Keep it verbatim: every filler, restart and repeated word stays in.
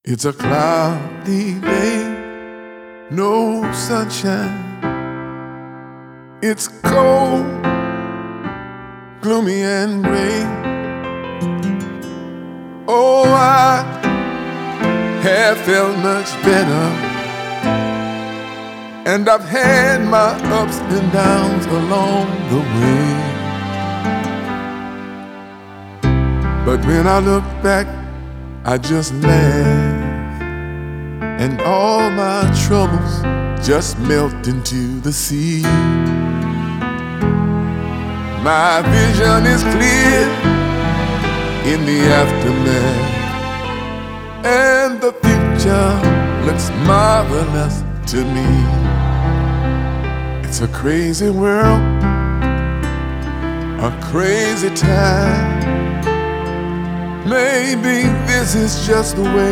It's a cloudy day, no sunshine. It's cold, gloomy and gray. Oh, I have felt much better, and I've had my ups and downs along the way. But when I look back, I just laugh, and all my troubles just melt into the sea. My vision is clear in the aftermath, and the future looks marvelous to me. It's a crazy world, a crazy time. Maybe this is just the way